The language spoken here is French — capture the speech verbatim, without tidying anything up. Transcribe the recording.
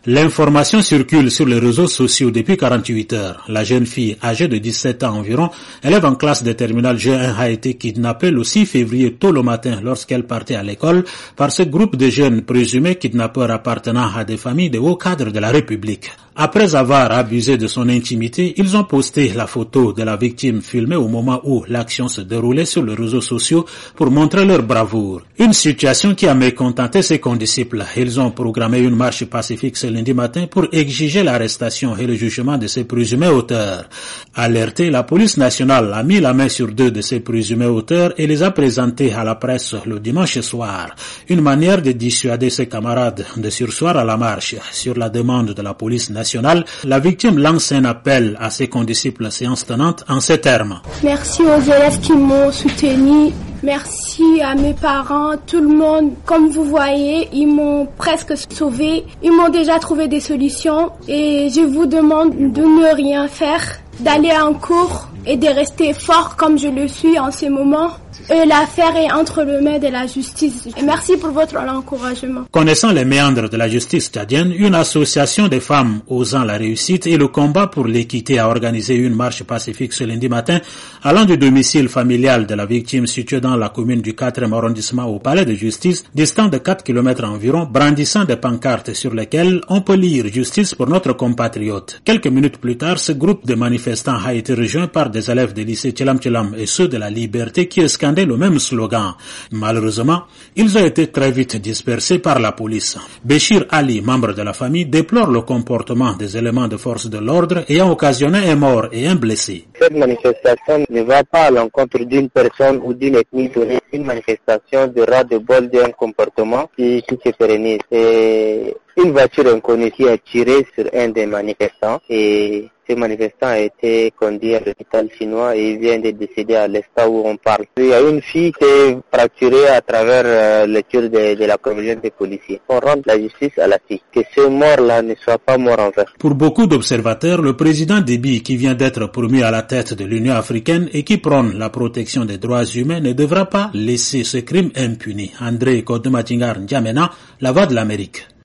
L'information circule sur les réseaux sociaux depuis quarante-huit heures. La jeune fille, âgée de dix-sept ans environ, élève en classe de terminale G un, a été kidnappée le six février tôt le matin lorsqu'elle partait à l'école par ce groupe de jeunes présumés kidnappeurs appartenant à des familles de hauts cadres de la République. Après avoir abusé de son intimité, ils ont posté la photo de la victime filmée au moment où l'action se déroulait sur les réseaux sociaux pour montrer leur bravoure. Une situation qui a mécontenté ses condisciples. Ils ont programmé une marche pacifique ce lundi matin pour exiger l'arrestation et le jugement de ces présumés auteurs. Alertée, la police nationale a mis la main sur deux de ces présumés auteurs et les a présentés à la presse le dimanche soir. Une manière de dissuader ses camarades de surseoir à la marche. Sur la demande de la police nationale, la victime lance un appel à ses condisciples séance tenante en ces termes. Merci aux élèves qui m'ont soutenu. Merci à mes parents, tout le monde. Comme vous voyez, ils m'ont presque sauvé. Ils m'ont déjà trouvé des solutions et je vous demande de ne rien faire, d'aller en cours et de rester fort comme je le suis en ce moment. Et l'affaire est entre les mains de la justice. Et merci pour votre encouragement. Connaissant les méandres de la justice tchadienne, une association de femmes osant la réussite et le combat pour l'équité a organisé une marche pacifique ce lundi matin allant du domicile familial de la victime situé dans la commune du quatrième arrondissement au palais de justice, distant de quatre kilomètres environ, brandissant des pancartes sur lesquelles on peut lire « Justice pour notre compatriote ». Quelques minutes plus tard, ce groupe de manifestants a été rejoint par des élèves du lycée Tchelam Tchelam et ceux de la Liberté qui scandaient le même slogan. Malheureusement, ils ont été très vite dispersés par la police. Béchir Ali, membre de la famille, déplore le comportement des éléments de force de l'ordre ayant occasionné un mort et un blessé. Cette manifestation ne va pas à l'encontre d'une personne ou d'une ethnie donnée. Une manifestation de ras-de-bol d'un comportement qui, qui se pérennise. Et une voiture inconnue qui a tiré sur un des manifestants et ce manifestant a été conduit à l'hôpital chinois et il vient de décéder à l'instant où on parle. Il y a une fille qui est fracturée à travers euh, le tir de, de la commission des policiers. On rend la justice à la fille. Que ce mort-là ne soit pas mort en vain. Pour beaucoup d'observateurs, le président Déby, qui vient d'être promu à la tête de l'Union africaine et qui prône la protection des droits humains, ne devra pas laisser ce crime impuni. André Kodematingar N'Djamena, la voix de l'Amérique.